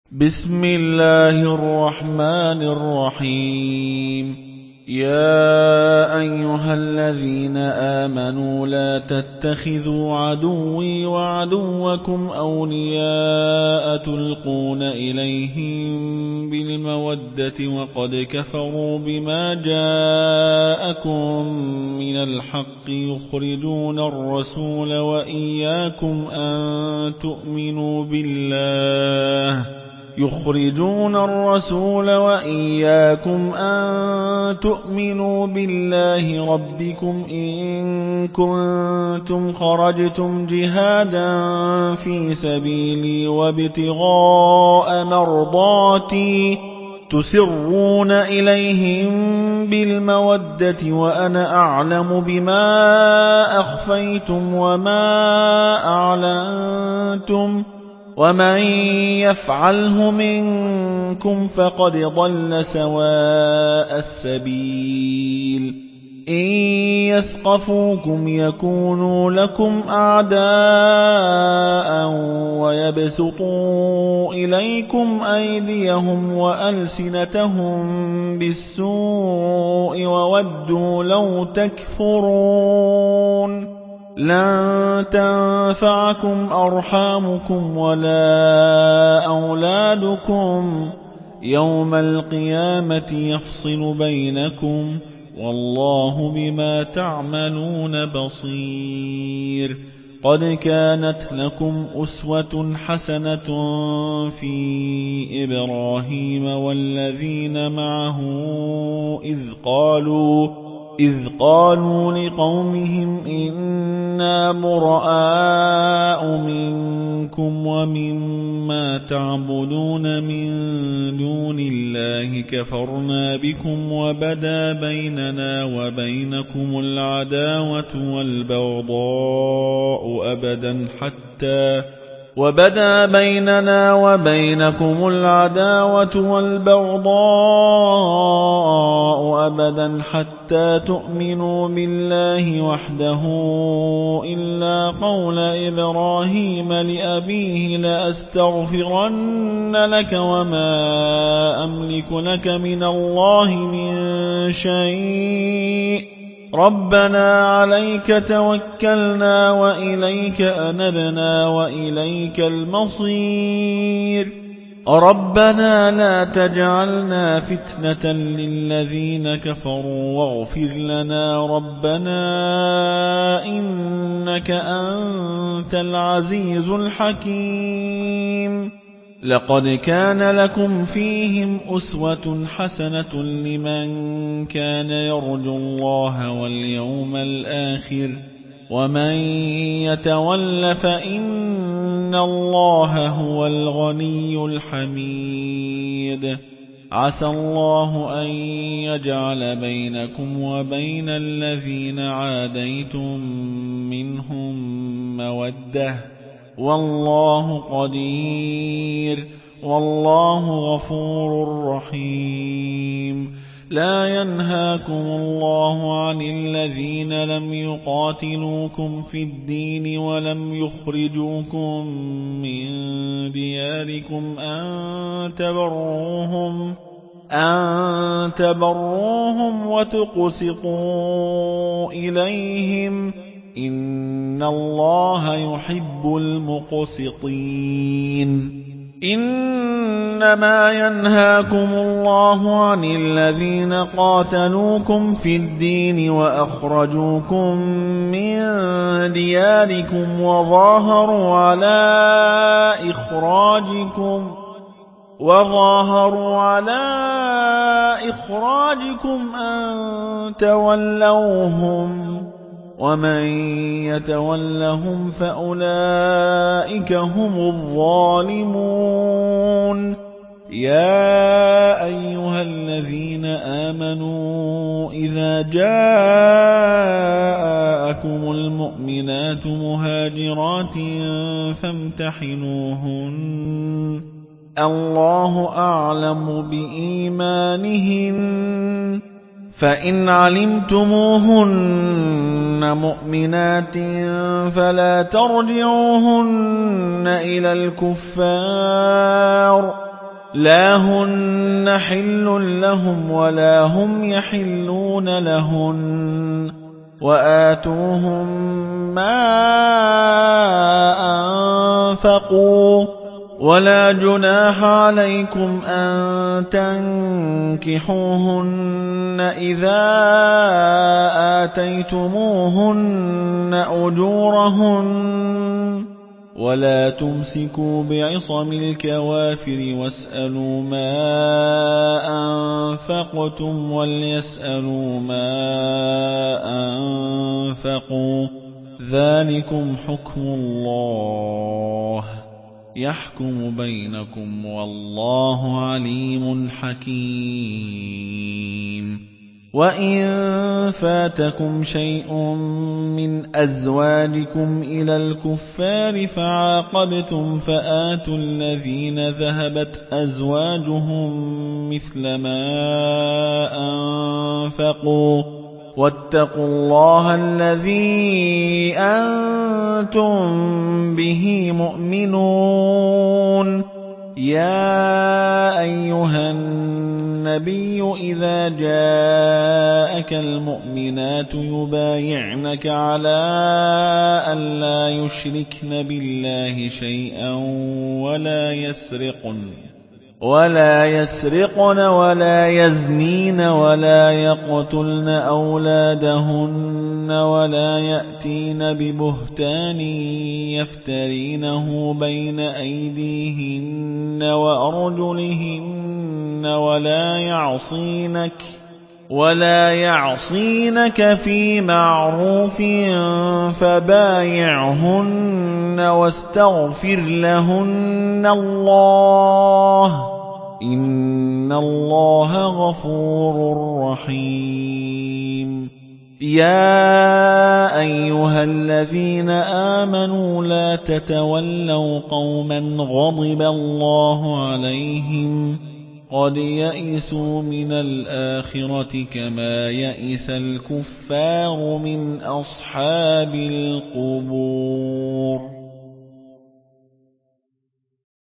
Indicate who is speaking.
Speaker 1: بسم الله الرحمن الرحيم. يا أيها الذين آمنوا لا تتخذوا عدوي وعدوكم أولياء تلقون إليهم بالمودة وقد كفروا بما جاءكم من الحق يخرجون الرسول وإياكم أن تؤمنوا بالله ربكم إن كنتم خرجتم جهادا في سبيلي وابتغاء مرضاتي تسرون إليهم بالمودة وأنا أعلم بما أخفيتم وما أعلنتم ومن يفعله منكم فقد ضل سواء السبيل. إن يثقفوكم يكونوا لكم أعداء ويبسطوا إليكم أيديهم وألسنتهم بالسوء وودوا لو تكفرون. لن تنفعكم أرحامكم ولا أولادكم يوم القيامة يفصل بينكم والله بما تعملون بصير. قد كانت لكم أسوة حسنة في إبراهيم والذين معه إذ قالوا لقومهم إنا براء منكم ومما تعبدون من دون الله كفرنا بكم وبدا بيننا وبينكم العداوة والبغضاء أبدا حتى تؤمنوا بالله وحده إلا قول إبراهيم لأبيه لأستغفرن لك وما أملك لك من الله من شيء ربنا عليك توكلنا وإليك أنبنا وإليك المصير. ربنا لا تجعلنا فتنة للذين كفروا واغفر لنا ربنا إنك أنت العزيز الحكيم. لقد كان لكم فيهم أسوة حسنة لمن كان يرجو الله واليوم الآخر ومن يتول فإن الله هو الغني الحميد. عسى الله أن يجعل بينكم وبين الذين عاديتم منهم مودة والله قدير والله غفور رحيم. لا ينهاكم الله عن الذين لم يقاتلوكم في الدين ولم يخرجوكم من دياركم أن تبروهم وتقسطوا إليهم إن الله يحب المقسطين. إنما ينهاكم الله عن الذين قاتلوكم في الدين وأخرجوكم من دياركم وظاهروا على إخراجكم أن تولوهم ومن يتولهم فأولئك هم الظالمون. يا أيها الذين آمنوا إذا جاءكم المؤمنات مهاجرات فامتحنوهن الله أعلم بإيمانهن فإن علمتموهن مؤمنات فلا ترجعوهن إلى الكفار لا هن حل لهم ولا هم يحلون لهن وآتوهم ما أنفقوا ولا جناح عليكم أن تنكحوهن إذا آتيتموهن أجورهن ولا تمسكوا بعصم الكوافر واسألوا ما أنفقتم وليسألوا ما أنفقوا ذلكم حكم الله يحكم بينكم والله عليم حكيم وإن فاتكم شيء من أزواجكم إلى الكفار فعاقبتم فآتوا الذين ذهبت أزواجهم مثل ما أنفقوا واتقوا الله الذي أنتم به مؤمنون يا أيها النبي إذا جاءك المؤمنات يبايعنك على أن لا يشركن بالله شيئا ولا يسرقن ولا يزنين ولا يقتلن أولادهن ولا يأتين ببهتان يفترينه بين أيديهن وأرجلهن ولا يعصينك في معروف فبايعهن واستغفر لهن الله إن الله غفور رحيم يا أيها الذين آمنوا لا تتولوا قوما غضب الله عليهم قد يئسوا من الآخرة كما يئس الكفار من أصحاب القبور